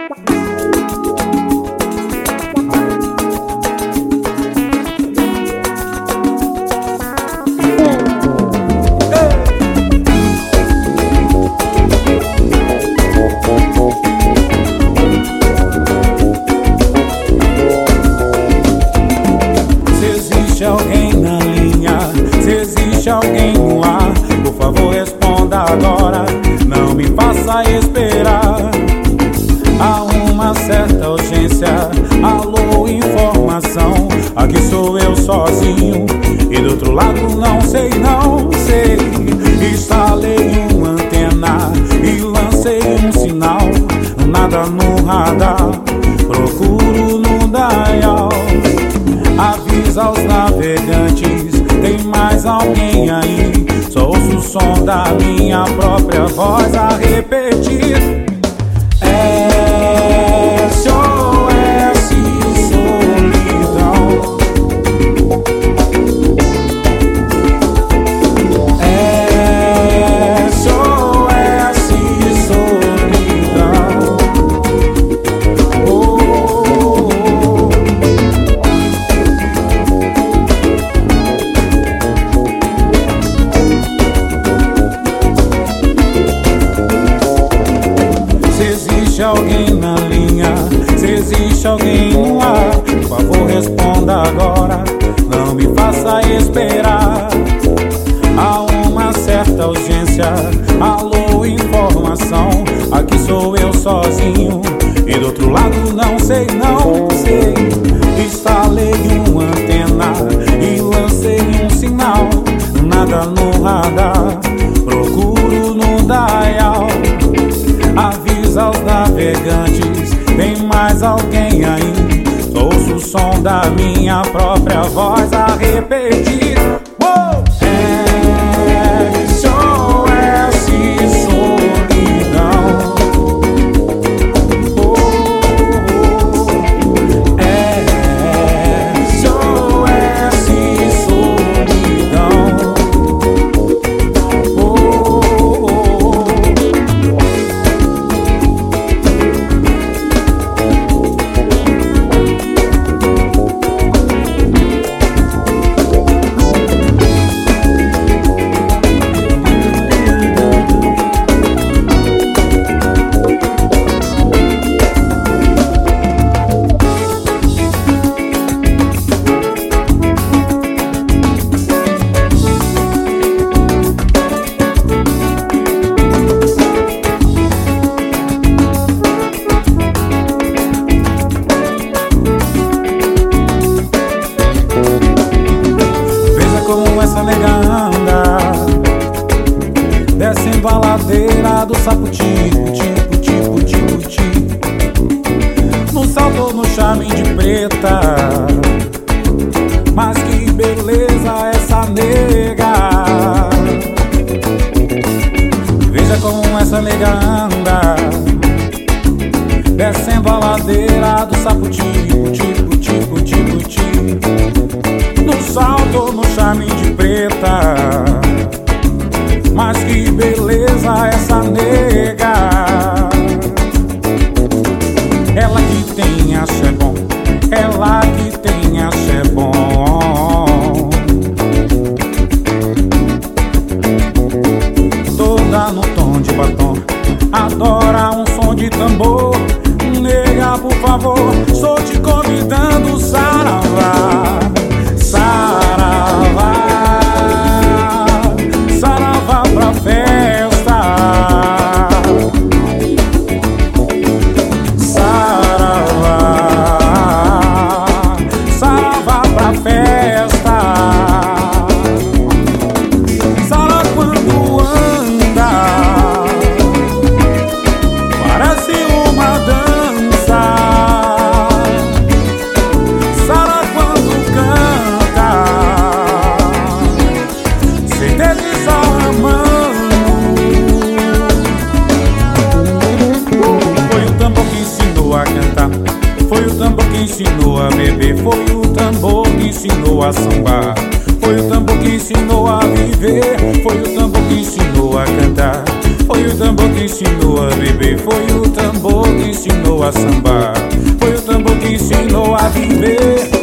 Alguém na linha, se existe alguém no ar, por favor responda agora, não me faça esperar. Há uma certa urgência, alô, informação, aqui sou eu sozinho e do outro lado não sei, não sei. Instalei uma antena e lancei um sinal, nada no radar, procuro no dial. Avisa aos navegantes, tem mais alguém aí? Só ouço o som da minha própria voz a repetir. SOS solidão. SOS solidão. Se alguém na linha, se existe alguém no ar, por favor responda agora, não me faça esperar. Há uma certa urgência, alô, informação, aqui sou eu sozinho e do outro lado não sei, não sei. Instalei uma antena e lancei um sinal, nada no radar, procuro no dial. Avisa aos navegantes, tem mais alguém aí? Só ouço o som da minha própria voz a repetir. SOS solidão. SOS solidão. Como essa nega anda, descendo a ladeira do Saputico, tipo, tipo, tipo, tipo. No salto, no charme de preta, mas que beleza essa nega. Veja como essa nega anda, descendo a ladeira do Saputico, tipo, tipo, tipo, tipo. No salto, no charme de preta, mas que beleza essa nega. Ela que tem axé bom, ela que tem axé bom. Toda no tom de batom, adora um som de tambor. Nega, por favor, estou te convidando, saravá. Saravá, saravá pra festa. Saravá, saravá pra festa. Sara quando anda, parece uma dança. Sara quando canta, foi o tambor que ensinou a beber, foi o tambor que ensinou a sambar, foi o tambor que ensinou a viver, foi o tambor que ensinou a cantar, foi o tambor que ensinou a beber, foi o tambor que ensinou a sambar. Foi o tambor que ensinou a viver.